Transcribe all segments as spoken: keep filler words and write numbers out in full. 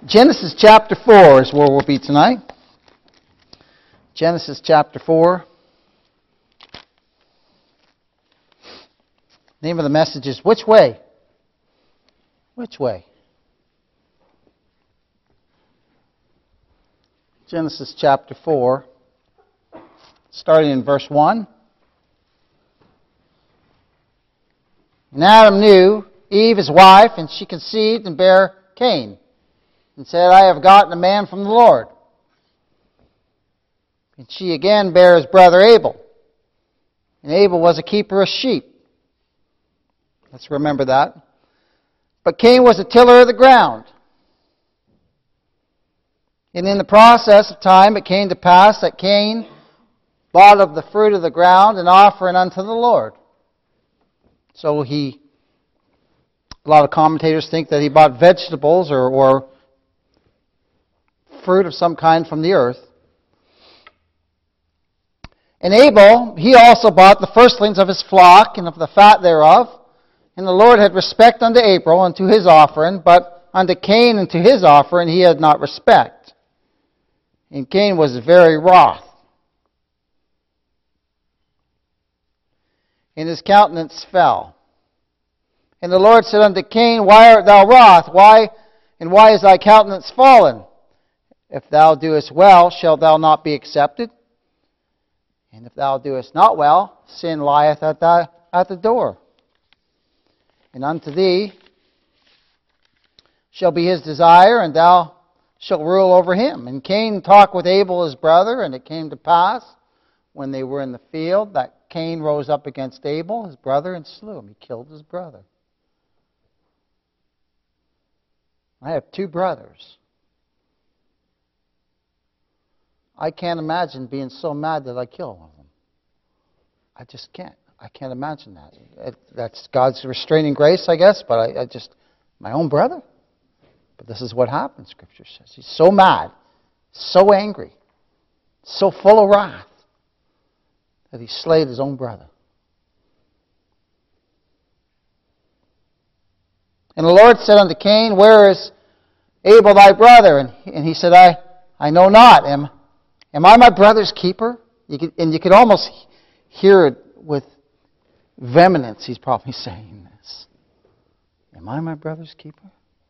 Genesis chapter four is where we'll be tonight. Genesis chapter four. Name of the message is Which Way? Which Way? Genesis chapter four, starting in verse one. And Adam knew Eve his wife, and she conceived and bare Cain, and said, I have gotten a man from the Lord. And she again bare his brother Abel. And Abel was a keeper of sheep. Let's remember that. But Cain was a tiller of the ground. And in the process of time it came to pass that Cain bought of the fruit of the ground an offering unto the Lord. So he, a lot of commentators think that he bought vegetables or, or fruit of some kind from the earth. And Abel, he also bought the firstlings of his flock and of the fat thereof. And the Lord had respect unto Abel and to his offering, but unto Cain and to his offering he had not respect. And Cain was very wroth. And his countenance fell. And the Lord said unto Cain, Why art thou wroth? Why and why is thy countenance fallen? If thou doest well, shalt thou not be accepted? And if thou doest not well, sin lieth at thy at the door. And unto thee shall be his desire, and thou shalt rule over him. And Cain talked with Abel his brother, and it came to pass, when they were in the field, that Cain rose up against Abel, his brother, and slew him. He killed his brother. I have two brothers. I can't imagine being so mad that I kill one of them. I just can't. I can't imagine that. It, that's God's restraining grace, I guess, but I, I just, my own brother? But this is what happens, Scripture says. He's so mad, so angry, so full of wrath, that he slayed his own brother. And the Lord said unto Cain, Where is Abel thy brother? And he, and he said, I, I know not. Am, am I my brother's keeper? You could, and you could almost hear it with vehemence. He's probably saying this. Am I my brother's keeper?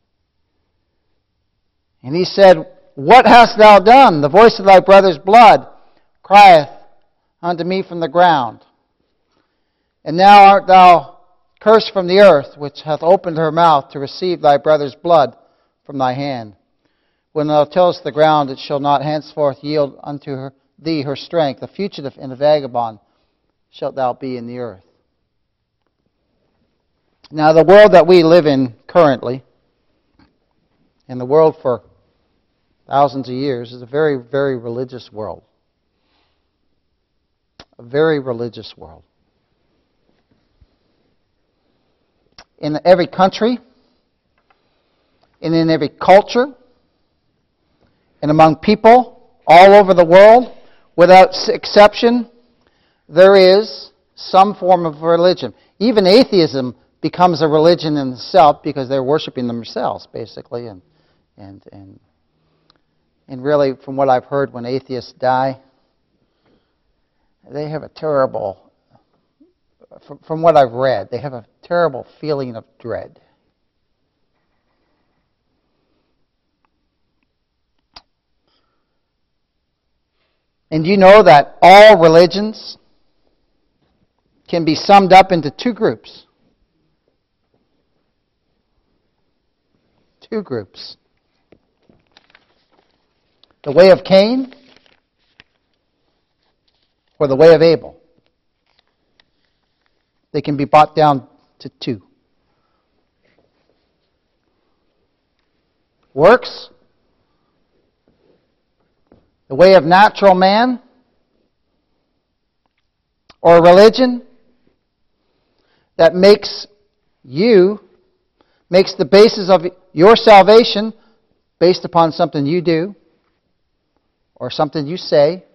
And he said, What hast thou done? The voice of thy brother's blood crieth unto me from the ground. And now art thou cursed from the earth, which hath opened her mouth to receive thy brother's blood from thy hand. When thou tillest the ground, it shall not henceforth yield unto her, thee her strength. A fugitive and a vagabond shalt thou be in the earth. Now the world that we live in currently, and the world for thousands of years, is a very, very religious world. A very religious world. In every country, and in every culture, and among people all over the world, without exception, there is some form of religion. Even atheism becomes a religion in itself because they're worshiping themselves, basically. And and and and really, from what I've heard, when atheists die, they have a terrible, from, from what I've read, they have a terrible feeling of dread. And you know that all religions can be summed up into two groups. Two groups. The way of Cain or the way of Abel. They can be brought down to two. Works, the way of natural man, or a religion that makes you, makes the basis of your salvation based upon something you do, or something you say,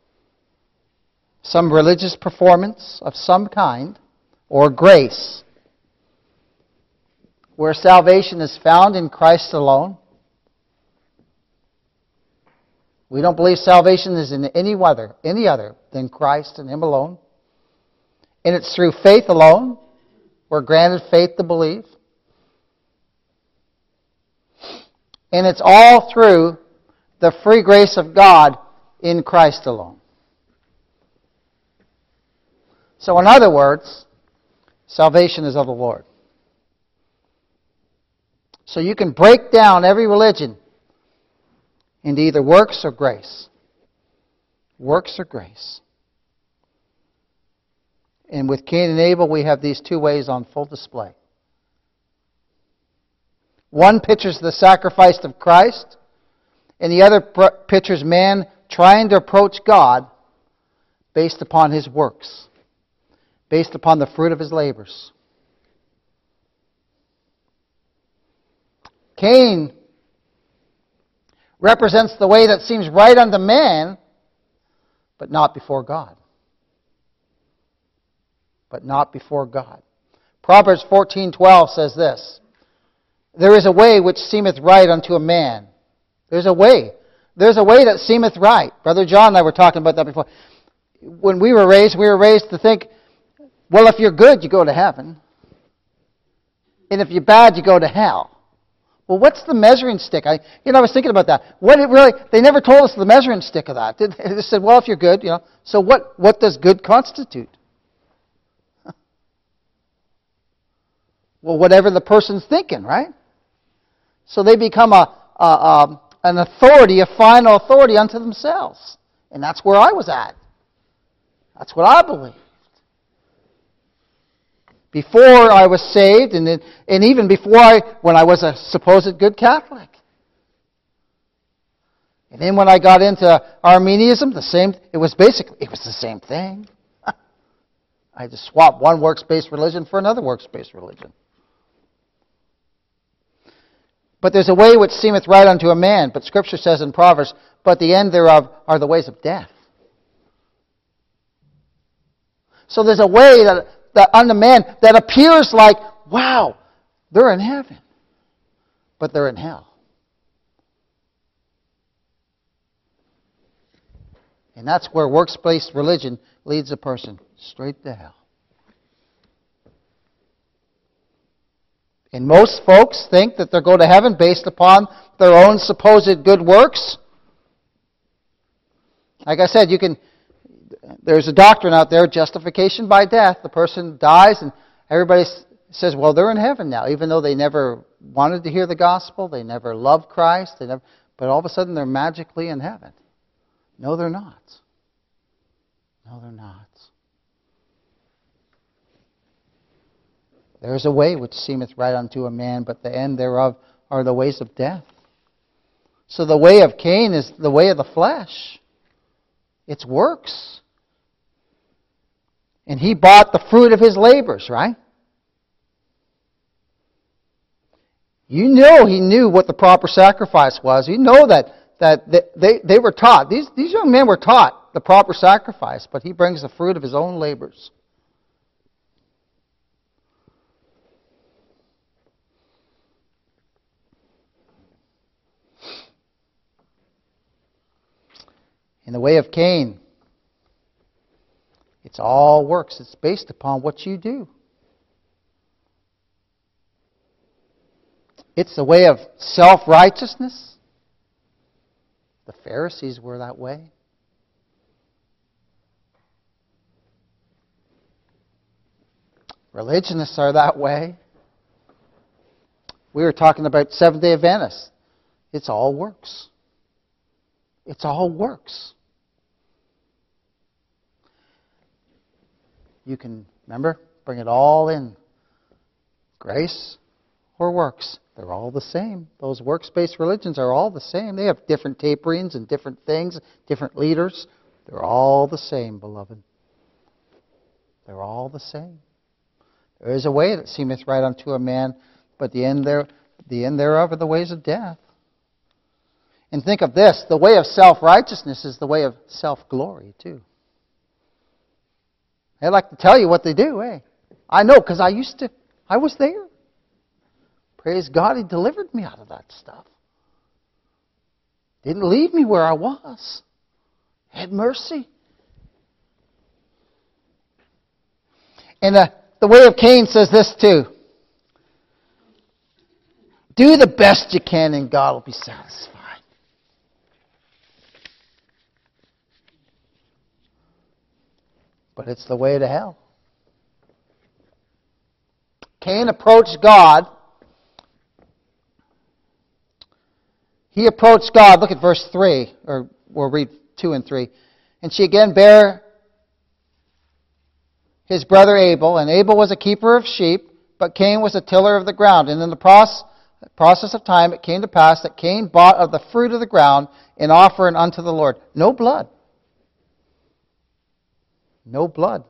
some religious performance of some kind, or grace, where salvation is found in Christ alone, We don't believe salvation is in any other, any other than Christ and Him alone. And it's through faith alone. We're granted faith to believe. And it's all through the free grace of God in Christ alone. So in other words, salvation is of the Lord. So you can break down every religion into either works or grace. Works or grace. And with Cain and Abel, we have these two ways on full display. One pictures the sacrifice of Christ, and the other pictures man trying to approach God based upon his works, based upon the fruit of his labors. Cain represents the way that seems right unto man, but not before God. But not before God. Proverbs fourteen twelve says this, there is a way which seemeth right unto a man. There's a way. There's a way that seemeth right. Brother John and I were talking about that before. When we were raised, we were raised to think, well, if you're good, you go to heaven. And if you're bad, you go to hell. Well, what's the measuring stick? I, you know, I was thinking about that. What it really? They never told us the measuring stick of that. They just said, well, if you're good, you know. So what? What does good constitute? Well, whatever the person's thinking, right? So they become a, a, a an authority, a final authority unto themselves, and that's where I was at. That's what I believed. Before I was saved, and then, and even before I, when I was a supposed good Catholic. And then when I got into Arminianism, the same. It was basically it was the same thing. I just swapped one works-based religion for another works-based religion. But there's a way which seemeth right unto a man, but Scripture says in Proverbs, but the end thereof are the ways of death. So there's a way that, that unto man that appears like, wow, they're in heaven, but they're in hell. And that's where works-based religion leads a person straight to hell. And most folks think that they're going to heaven based upon their own supposed good works. Like I said, you can. There's a doctrine out there, justification by death. The person dies and everybody says, well, they're in heaven now, even though they never wanted to hear the gospel, they never loved Christ, they never, but all of a sudden they're magically in heaven. No, they're not. No, they're not. There is a way which seemeth right unto a man, but the end thereof are the ways of death. So the way of Cain is the way of the flesh. It's works. And he bought the fruit of his labors, right? You know he knew what the proper sacrifice was. You know that, that they, they were taught. These, these young men were taught the proper sacrifice, but he brings the fruit of his own labors. In the way of Cain, it's all works. It's based upon what you do. It's the way of self-righteousness. The Pharisees were that way. Religionists are that way. We were talking about Seventh-day Adventists. It's all works. It's all works. You can, remember, bring it all in. Grace or works. They're all the same. Those works-based religions are all the same. They have different taperings and different things, different leaders. They're all the same, beloved. They're all the same. There is a way that seemeth right unto a man, but the end there, the end thereof are the ways of death. And think of this, the way of self-righteousness is the way of self-glory, too. I'd like to tell you what they do, eh? I know, because I used to, I was there. Praise God, He delivered me out of that stuff. Didn't leave me where I was. Had mercy. And the, the way of Cain says this too. Do the best you can and God will be satisfied. But it's the way to hell. Cain approached God. He approached God. Look at verse three, or we'll read two and three. And she again bare his brother Abel, and Abel was a keeper of sheep, but Cain was a tiller of the ground. And in the process, process of time it came to pass that Cain bought of the fruit of the ground an offering unto the Lord. No blood. No blood.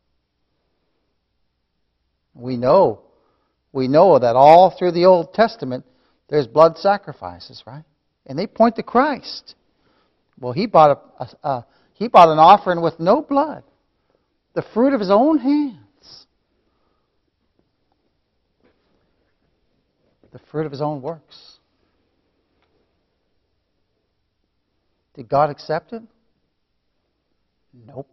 We know, we know that all through the Old Testament there's blood sacrifices, right? And they point to Christ. Well, he bought a, a, a he bought an offering with no blood, the fruit of his own hands, the fruit of his own works. Did God accept it? Nope.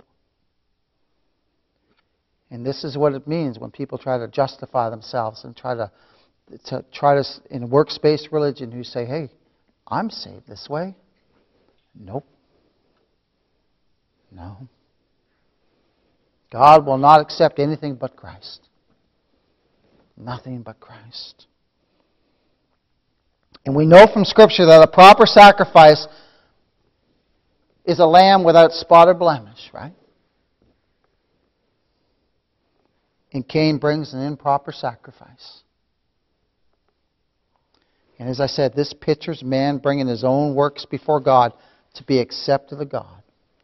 And this is what it means when people try to justify themselves and try to, to try to in works-based religion who say, "Hey, I'm saved this way." Nope. No. God will not accept anything but Christ. Nothing but Christ. And we know from Scripture that a proper sacrifice is a lamb without spot or blemish, right? And Cain brings an improper sacrifice. And as I said, this pictures man bringing his own works before God to be accepted of God.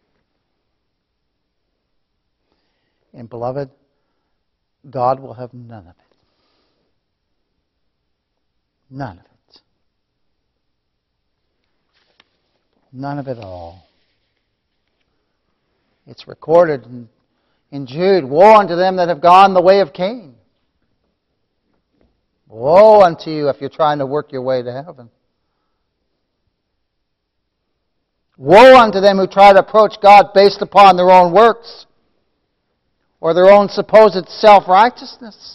And beloved, God will have none of it. None of it. None of it at all. It's recorded in In Jude, woe unto them that have gone the way of Cain. Woe unto you if you're trying to work your way to heaven. Woe unto them who try to approach God based upon their own works or their own supposed self-righteousness.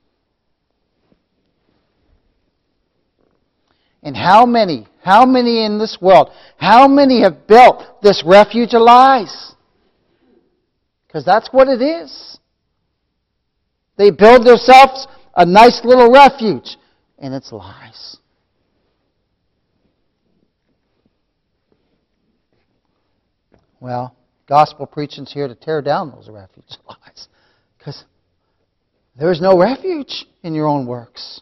And how many, how many in this world, how many have built this refuge of lies? Because that's what it is. They build themselves a nice little refuge, and it's lies. Well, gospel preaching's here to tear down those refuge lies. Because there is no refuge in your own works.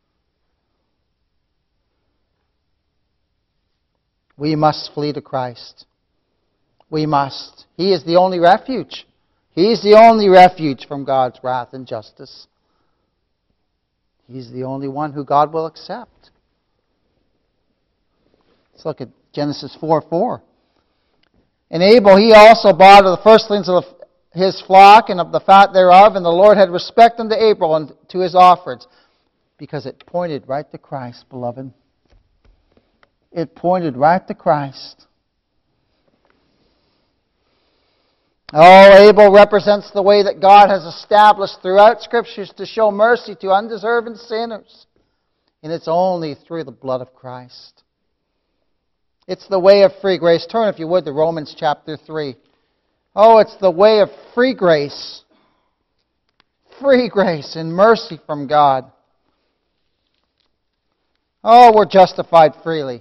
We must flee to Christ. We must. He is the only refuge. He's the only refuge from God's wrath and justice. He's the only one who God will accept. Let's look at Genesis four four. And Abel, he also bought of the firstlings of his flock and of the fat thereof, and the Lord had respect unto Abel and to his offerings. Because it pointed right to Christ, beloved. It pointed right to Christ. Oh, Abel represents the way that God has established throughout Scriptures to show mercy to undeserving sinners. And it's only through the blood of Christ. It's the way of free grace. Turn, if you would, to Romans chapter three. Oh, it's the way of free grace. Free grace and mercy from God. Oh, we're justified freely.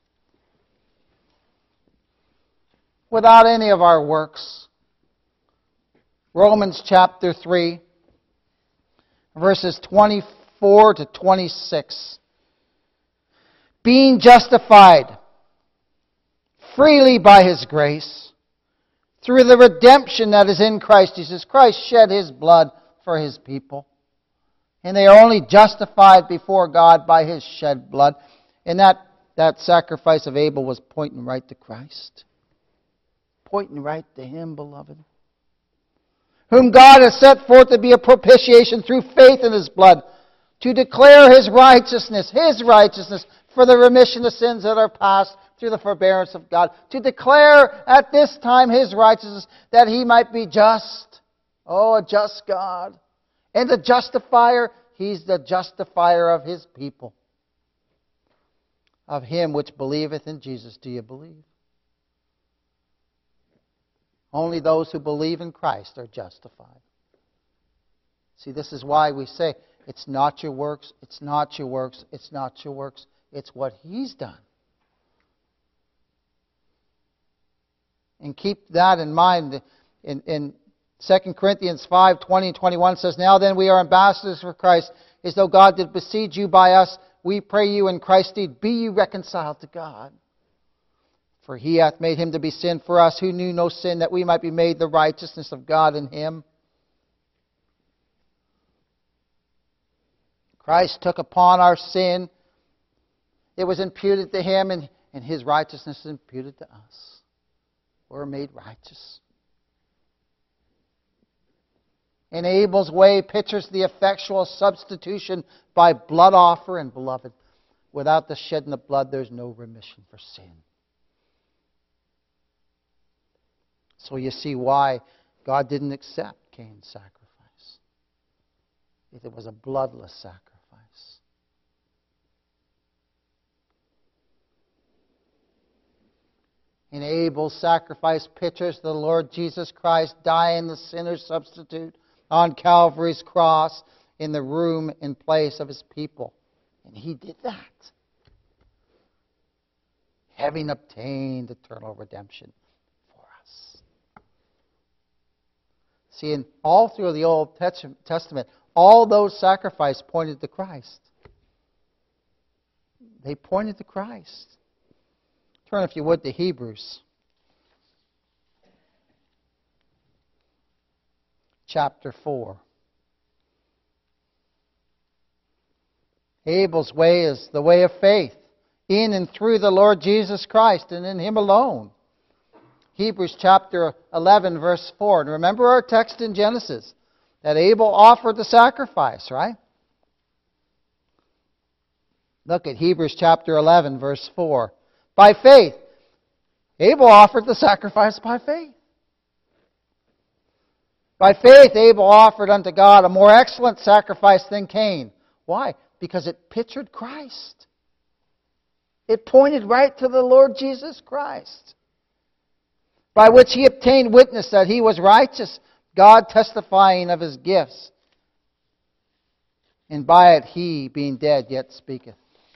Without any of our works. Romans chapter three, verses twenty-four to twenty-six. Being justified freely by His grace, through the redemption that is in Christ Jesus. Christ shed His blood for His people. And they are only justified before God by His shed blood. And that, that sacrifice of Abel was pointing right to Christ. Pointing right to Him, beloved. Whom God has set forth to be a propitiation through faith in His blood, to declare His righteousness, His righteousness, for the remission of sins that are past through the forbearance of God, to declare at this time His righteousness, that He might be just. Oh, a just God. And the justifier, He's the justifier of His people. Of him which believeth in Jesus. Do you believe? Only those who believe in Christ are justified. See, this is why we say, it's not your works, it's not your works, it's not your works. It's what He's done. And keep that in mind. In, in Second Corinthians five, twenty and twenty-one says, Now then we are ambassadors for Christ, as though God did beseech you by us. We pray you in Christ's deed, be ye reconciled to God. For He hath made Him to be sin for us, who knew no sin, that we might be made the righteousness of God in Him. Christ took upon our sin. It was imputed to Him, and, and His righteousness is imputed to us. We're made righteous. In Abel's way pictures the effectual substitution by blood offer, and beloved, without the shedding of blood, there's no remission for sin. So you see why God didn't accept Cain's sacrifice. It was a bloodless sacrifice. In Abel's sacrifice pictures the Lord Jesus Christ dying the sinner's substitute on Calvary's cross in the room and place of His people. And He did that, having obtained eternal redemption for us. See, in all through the Old Testament, all those sacrifices pointed to Christ. They pointed to Christ. Turn, if you would, to Hebrews. Chapter four. Abel's way is the way of faith, in and through the Lord Jesus Christ, and in Him alone. Hebrews chapter eleven, verse four. And remember our text in Genesis, that Abel offered the sacrifice, right? Look at Hebrews chapter eleven, verse four. By faith, Abel offered the sacrifice by faith. By faith, Abel offered unto God a more excellent sacrifice than Cain. Why? Because it pictured Christ. It pointed right to the Lord Jesus Christ, by which he obtained witness that he was righteous, God testifying of His gifts. And by it he, being dead, yet speaketh.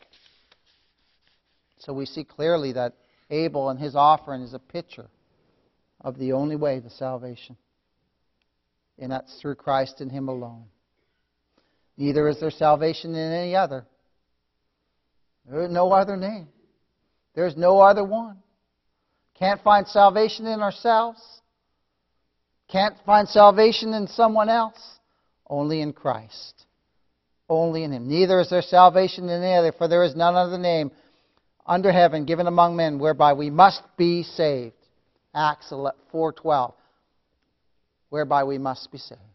So we see clearly that Abel and his offering is a picture of the only way to salvation. And that's through Christ and Him alone. Neither is there salvation in any other. There is no other name. There's no other one. Can't find salvation in ourselves. Can't find salvation in someone else. Only in Christ. Only in Him. Neither is there salvation in any other, for there is none other name under heaven given among men whereby we must be saved. Acts four twelve. Whereby we must be saved.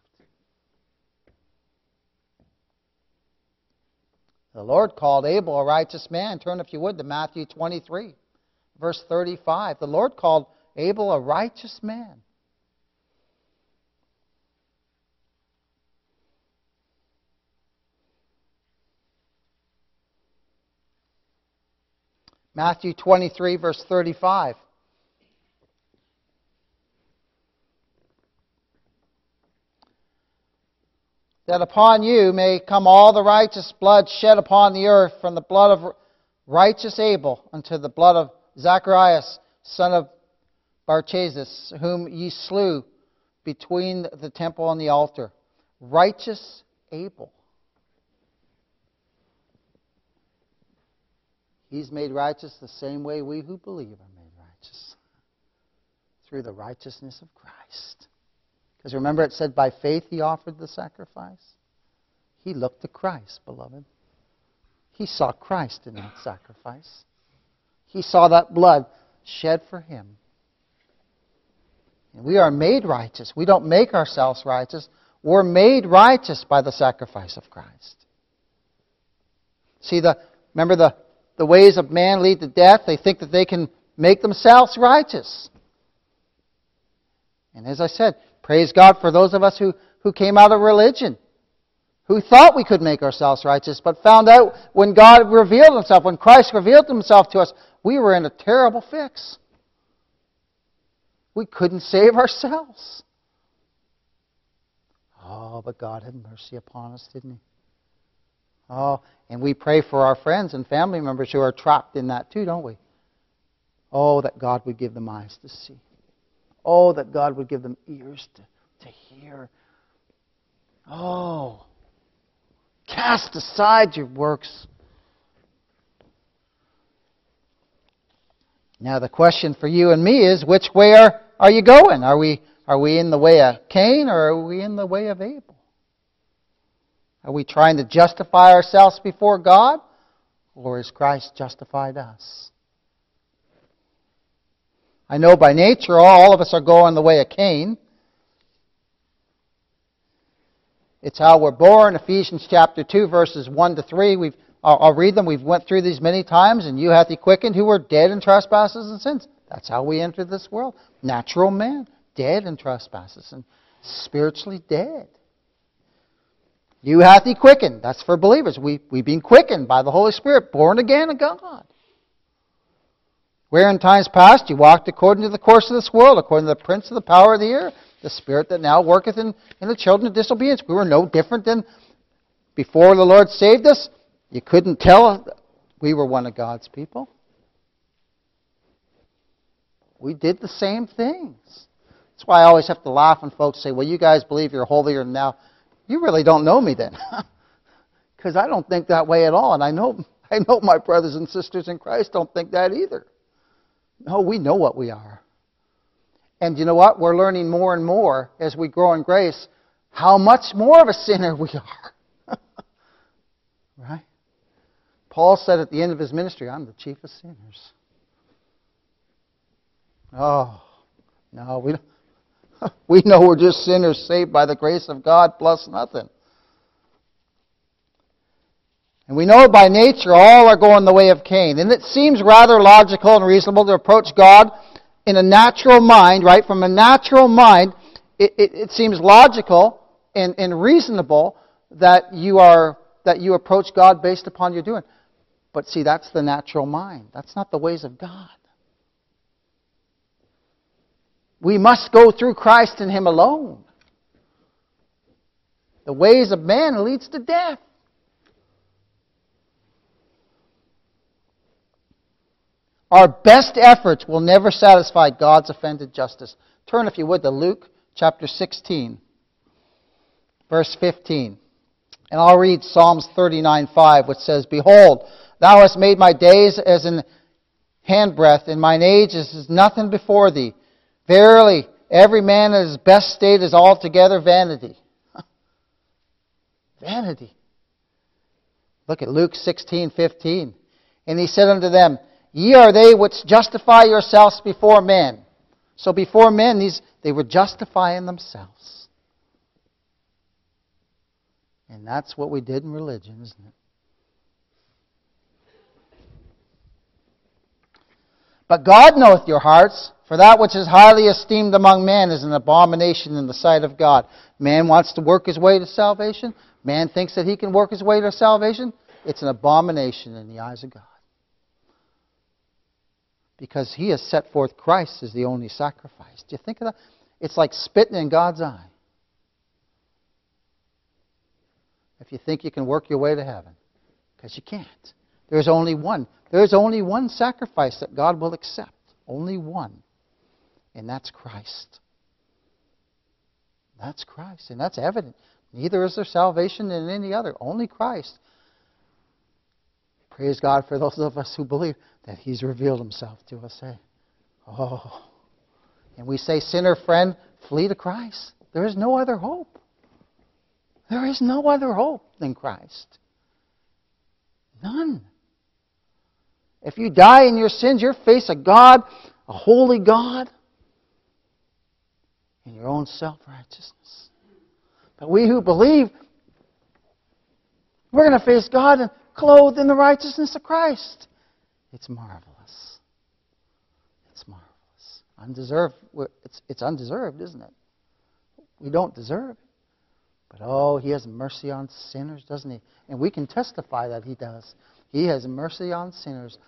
The Lord called Abel a righteous man. Turn, if you would, to Matthew twenty-three, verse thirty-five. The Lord called Abel a righteous man. Matthew twenty-three, verse thirty-five. That upon you may come all the righteous blood shed upon the earth, from the blood of righteous Abel unto the blood of Zacharias, son of Barchazas, whom ye slew between the temple and the altar. Righteous Abel. He's made righteous the same way we who believe are made righteous. Through the righteousness of Christ. Because remember it said by faith He offered the sacrifice. He looked to Christ, beloved. He saw Christ in that sacrifice. He saw that blood shed for Him. And we are made righteous. We don't make ourselves righteous. We're made righteous by the sacrifice of Christ. See, the remember the the ways of man lead to death. They think that they can make themselves righteous. And as I said, praise God for those of us who, who came out of religion, who thought we could make ourselves righteous, but found out when God revealed Himself, when Christ revealed Himself to us, we were in a terrible fix. We couldn't save ourselves. Oh, but God had mercy upon us, didn't He? Oh, and we pray for our friends and family members who are trapped in that too, don't we? Oh, that God would give them eyes to see. Oh, that God would give them ears to, to hear. Oh, cast aside your works. Now the question for you and me is, which way are, are you going? Are we, are we in the way of Cain, or are we in the way of Abel? Are we trying to justify ourselves before God, or has Christ justified us? I know by nature all of us are going the way of Cain. It's how we're born. Ephesians chapter two, verses one to three. We've, I'll, I'll read them. We've went through these many times. And you hath He quickened who were dead in trespasses and sins. That's how we entered this world. Natural man, dead in trespasses and spiritually dead. You hath He quickened. That's for believers. We, we've been quickened by the Holy Spirit, born again of God. Where in times past you walked according to the course of this world, according to the prince of the power of the air, the spirit that now worketh in, in the children of disobedience. We were no different than before the Lord saved us. You couldn't tell we were one of God's people. We did the same things. That's why I always have to laugh when folks say, well, you guys believe you're holier than now. You really don't know me then. Because I don't think that way at all. And I know, I know my brothers and sisters in Christ don't think that either. No, we know what we are. And you know what? We're learning more and more as we grow in grace how much more of a sinner we are. Right? Paul said at the end of his ministry, I'm the chief of sinners. Oh, no, we don't. We know we're just sinners saved by the grace of God plus nothing. And we know by nature all are going the way of Cain. And it seems rather logical and reasonable to approach God in a natural mind, right? From a natural mind, it, it, it seems logical and, and reasonable that you are that you approach God based upon your doing. But see, that's the natural mind. That's not the ways of God. We must go through Christ and Him alone. The ways of man leads to death. Our best efforts will never satisfy God's offended justice. Turn, if you would, to Luke chapter sixteen, verse fifteen. And I'll read Psalms thirty-nine five, which says, Behold, Thou hast made my days as an handbreadth, and mine age is as nothing before Thee. Verily, every man in his best state is altogether vanity. Vanity. Look at Luke sixteen fifteen. And He said unto them, Ye are they which justify yourselves before men. So before men, these they were justifying themselves. And that's what we did in religion, isn't it? But God knoweth your hearts, for that which is highly esteemed among men is an abomination in the sight of God. Man wants to work his way to salvation. Man thinks that he can work his way to salvation. It's an abomination in the eyes of God. Because He has set forth Christ as the only sacrifice. Do you think of that? It's like spitting in God's eye. If you think you can work your way to heaven. Because you can't. There's only one. There's only one sacrifice that God will accept. Only one. And that's Christ. That's Christ. And that's evident. Neither is there salvation in any other. Only Christ. Praise God for those of us who believe that He's revealed Himself to us. Eh? Oh. And we say, sinner friend, flee to Christ. There is no other hope. There is no other hope than Christ. None. If you die in your sins, you face a God, a holy God, in your own self-righteousness. But we who believe, we're going to face God and clothed in the righteousness of Christ. It's marvelous. It's marvelous. Undeserved. It's, it's undeserved, isn't it? We don't deserve it. But oh, He has mercy on sinners, doesn't He? And we can testify that He does. He has mercy on sinners.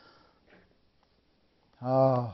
Oh.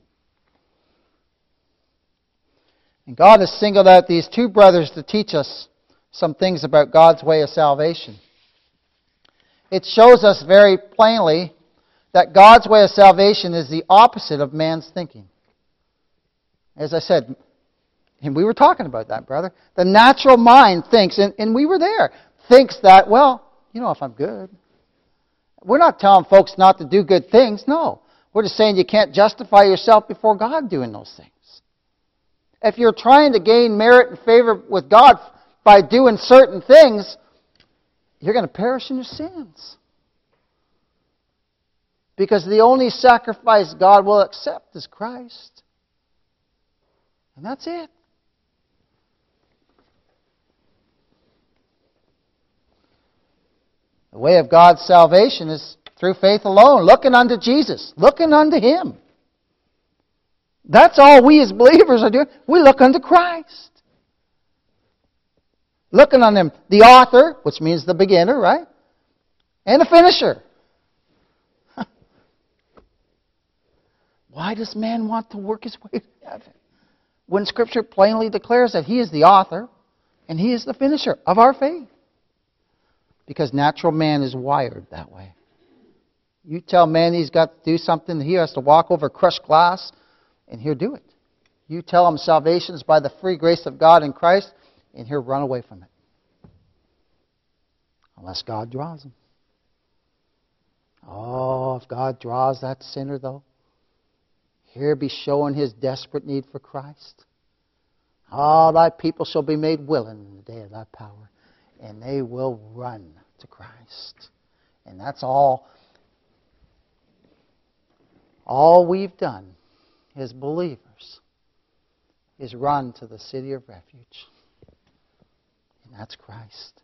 And God has singled out these two brothers to teach us some things about God's way of salvation. It shows us very plainly that God's way of salvation is the opposite of man's thinking. As I said, and we were talking about that, brother. The natural mind thinks, and, and we were there, thinks that, well, you know, if I'm good. We're not telling folks not to do good things. No. We're just saying you can't justify yourself before God doing those things. If you're trying to gain merit and favor with God by doing certain things, you're going to perish in your sins. Because the only sacrifice God will accept is Christ. And that's it. The way of God's salvation is through faith alone, looking unto Jesus, looking unto Him. That's all we as believers are doing. We look unto Christ. Looking on Him, the author, which means the beginner, right? And the finisher. Why does man want to work his way to heaven? When Scripture plainly declares that He is the author and He is the finisher of our faith. Because natural man is wired that way. You tell man he's got to do something, he has to walk over crushed glass, and he'll do it. You tell him salvation is by the free grace of God in Christ, and he'll run away from it. Unless God draws him. Oh, if God draws that sinner, though, he'll be showing his desperate need for Christ. Oh, thy people shall be made willing in the day of thy power. And they will run to Christ. And that's all. All we've done as believers is run to the city of refuge. And that's Christ.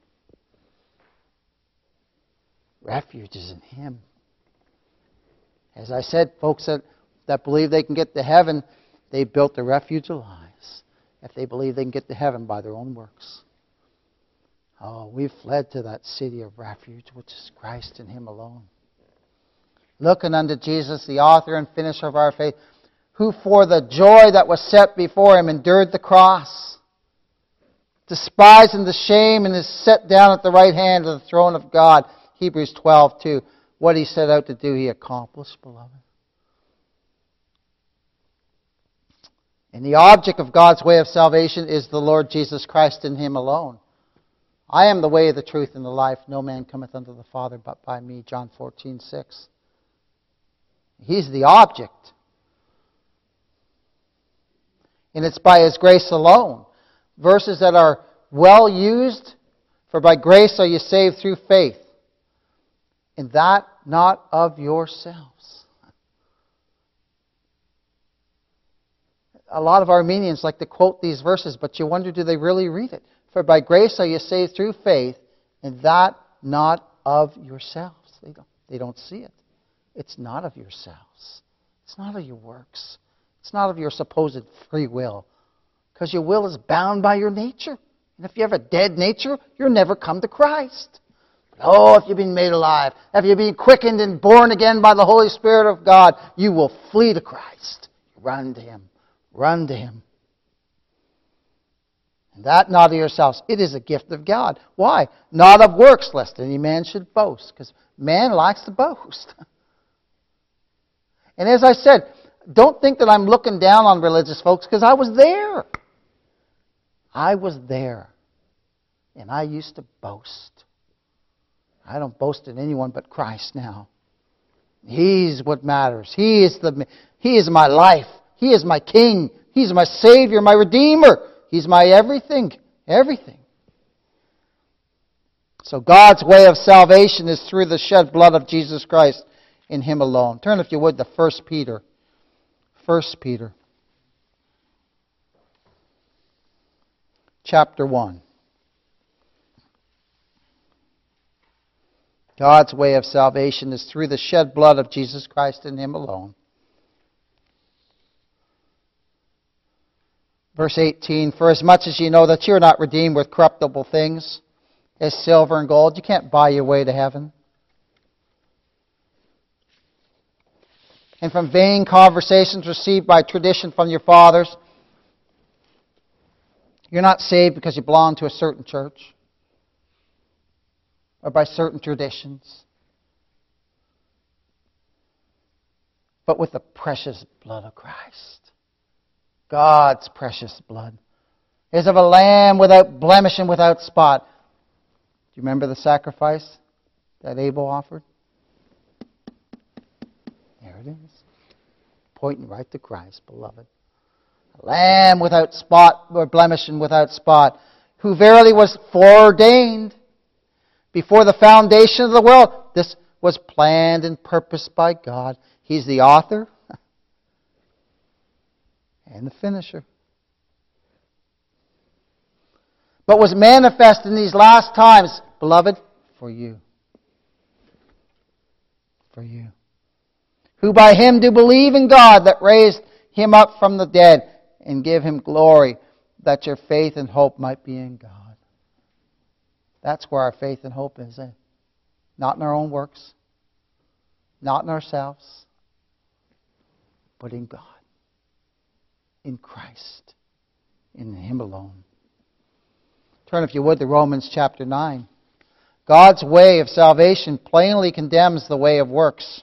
Refuge is in Him. As I said, folks that, that believe they can get to heaven, they built the refuge of lies. If they believe they can get to heaven by their own works. Oh, we've fled to that city of refuge, which is Christ and Him alone. Looking unto Jesus, the author and finisher of our faith, who for the joy that was set before Him endured the cross, despising the shame, and is set down at the right hand of the throne of God. Hebrews twelve two. What He set out to do, He accomplished, beloved. And the object of God's way of salvation is the Lord Jesus Christ and Him alone. I am the way, the truth, and the life. No man cometh unto the Father but by me. John fourteen six. He's the object. And it's by His grace alone. Verses that are well used. For by grace are you saved through faith. And that not of yourselves. A lot of Armenians like to quote these verses, but you wonder, do they really read it? For by grace are you saved through faith, and that not of yourselves. They don't, they don't see it. It's not of yourselves. It's not of your works. It's not of your supposed free will. Because your will is bound by your nature. And if you have a dead nature, you'll never come to Christ. But oh, if you've been made alive, if you've been quickened and born again by the Holy Spirit of God, you will flee to Christ. Run to Him. Run to Him. And that not of yourselves. It is a gift of God. Why? Not of works, lest any man should boast. Because man likes to boast. And as I said, don't think that I'm looking down on religious folks, because I was there. I was there. And I used to boast. I don't boast in anyone but Christ now. He's what matters. He is the He is my life. He is my King. He's my Savior, my Redeemer. He's my everything. Everything. So God's way of salvation is through the shed blood of Jesus Christ in Him alone. Turn, if you would, to First Peter. First Peter. Chapter one. God's way of salvation is through the shed blood of Jesus Christ and Him alone. Verse eighteen, for as much as you know that you are not redeemed with corruptible things, as silver and gold, you can't buy your way to heaven. And from vain conversations received by tradition from your fathers. You're not saved because you belong to a certain church or by certain traditions, but with the precious blood of Christ. God's precious blood is of a lamb without blemish and without spot. Do you remember the sacrifice that Abel offered? There it is. Pointing right to Christ, beloved. A lamb without spot or blemish and without spot, who verily was foreordained before the foundation of the world. This was planned and purposed by God. He's the author and the finisher. But was manifest in these last times, beloved, for you. For you. Who by Him do believe in God that raised Him up from the dead, and give Him glory, that your faith and hope might be in God. That's where our faith and hope is. Eh? Not in our own works, not in ourselves, but in God, in Christ, in Him alone. Turn, if you would, to Romans chapter nine. God's way of salvation plainly condemns the way of works.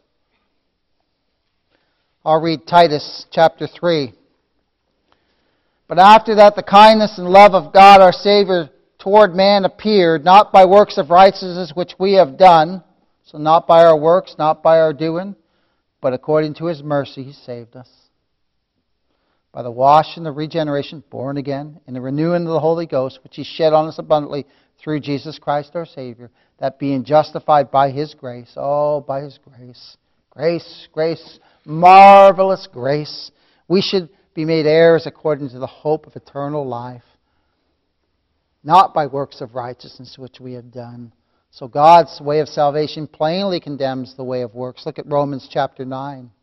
I'll read Titus chapter three. But after that the kindness and love of God our Savior toward man appeared, not by works of righteousness which we have done, so not by our works, not by our doing, but according to His mercy He saved us. By the washing of regeneration, born again, and the renewing of the Holy Ghost, which He shed on us abundantly through Jesus Christ our Savior, that being justified by His grace, oh, by His grace, grace, grace, marvelous grace, we should be made heirs according to the hope of eternal life, not by works of righteousness which we have done. So God's way of salvation plainly condemns the way of works. Look at Romans chapter nine.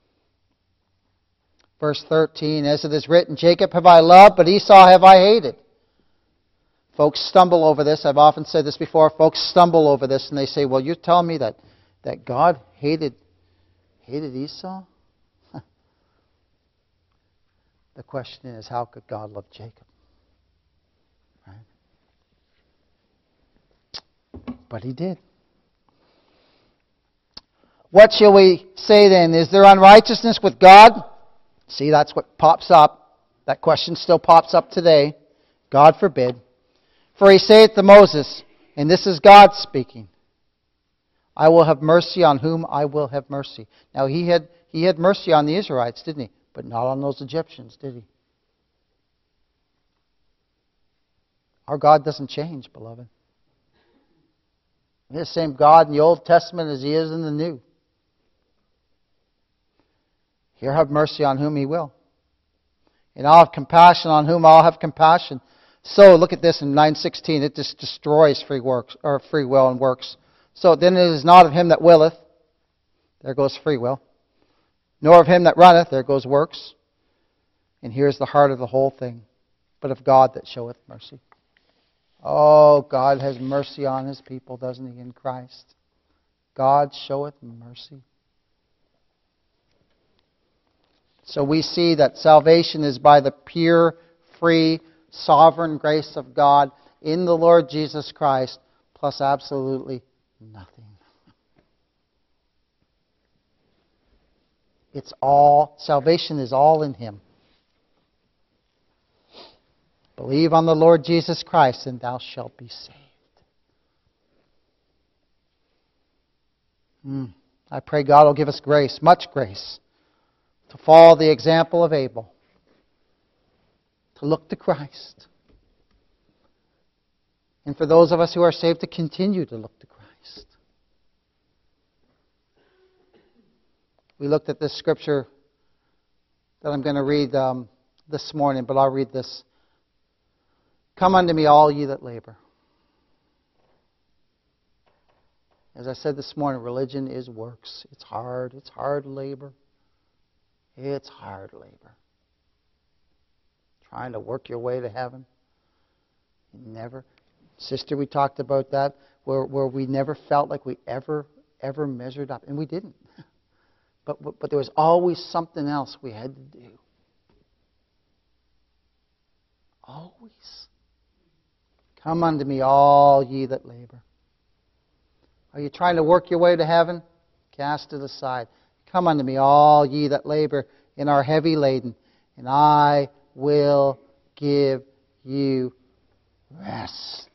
Verse thirteen, as it is written, Jacob have I loved, but Esau have I hated. Folks stumble over this. I've often said this before. Folks stumble over this and they say, well, you're telling me that, that God hated, hated Esau? The question is, how could God love Jacob? Right? But He did. What shall we say then? Is there unrighteousness with God? See, that's what pops up. That question still pops up today. God forbid. For He saith to Moses, and this is God speaking, I will have mercy on whom I will have mercy. Now, He had, he had mercy on the Israelites, didn't He? But not on those Egyptians, did He? Our God doesn't change, beloved. He's the same God in the Old Testament as He is in the New. He'll have mercy on whom He will. And I'll have compassion on whom I'll have compassion. So, look at this in nine sixteen. It just destroys free works or free will and works. So, then it is not of him that willeth. There goes free will. Nor of him that runneth, there goes works. And here's the heart of the whole thing. But of God that showeth mercy. Oh, God has mercy on His people, doesn't He, in Christ? God showeth mercy. So we see that salvation is by the pure, free, sovereign grace of God in the Lord Jesus Christ, plus absolutely nothing. It's all, salvation is all in Him. Believe on the Lord Jesus Christ and thou shalt be saved. Mm. I pray God will give us grace, much grace, to follow the example of Abel, to look to Christ. And for those of us who are saved, to continue to look to Christ. We looked at this scripture that I'm going to read um, this morning, but I'll read this. Come unto me, all ye that labor. As I said this morning, religion is works. It's hard. It's hard labor. It's hard labor. Trying to work your way to heaven. You never. Sister, we talked about that, where, where we never felt like we ever, ever measured up. And we didn't. But, but, but there was always something else we had to do. Always. Come unto me, all ye that labor. Are you trying to work your way to heaven? Cast it aside. Come unto me, all ye that labor and are heavy laden, and I will give you rest.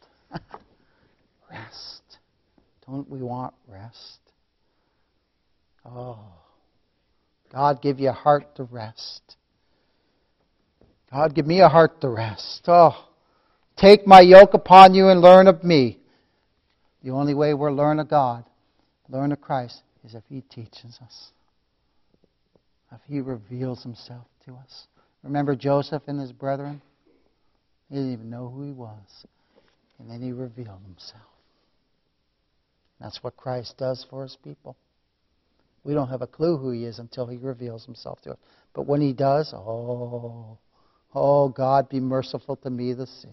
Rest. Don't we want rest? Oh. God, give you a heart to rest. God, give me a heart to rest. Oh. Take my yoke upon you and learn of me. The only way we'll learn of God, learn of Christ, is if He teaches us. If He reveals Himself to us. Remember Joseph and his brethren? He didn't even know who he was. And then He revealed Himself. That's what Christ does for His people. We don't have a clue who He is until He reveals Himself to us. But when He does, oh, oh God, be merciful to me, the sinner.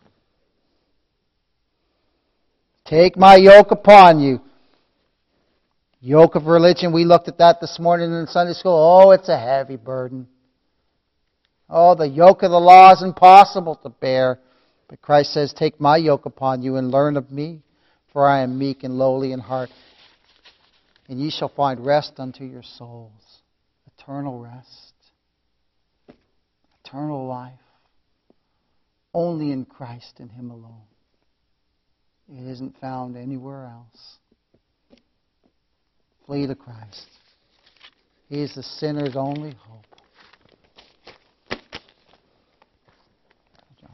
Take my yoke upon you. Yoke of religion, we looked at that this morning in Sunday school. Oh, it's a heavy burden. Oh, the yoke of the law is impossible to bear. But Christ says, take my yoke upon you and learn of me, for I am meek and lowly in heart. And ye shall find rest unto your souls. Eternal rest. Eternal life. Only in Christ and Him alone. It isn't found anywhere else. Flee to Christ. He is the sinner's only hope.